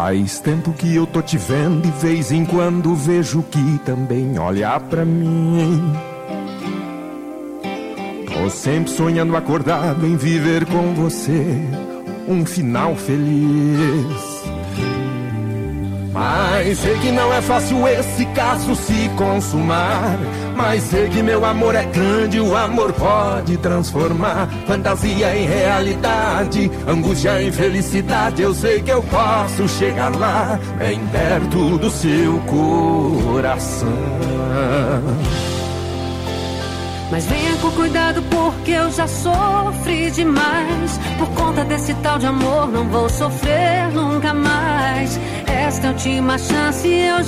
Faz tempo que eu tô te vendo e vez em quando vejo que também olha pra mim. Tô sempre sonhando acordado em viver com você um final feliz. Mas sei que não é fácil esse caso se consumar. Mas sei que meu amor é grande, o amor pode transformar fantasia em realidade, angústia em felicidade. Eu sei que eu posso chegar lá, bem perto do seu coração. Mas venha com cuidado porque eu já sofri demais. Por conta desse tal de amor não vou sofrer nunca mais. Esta é a última chance, eu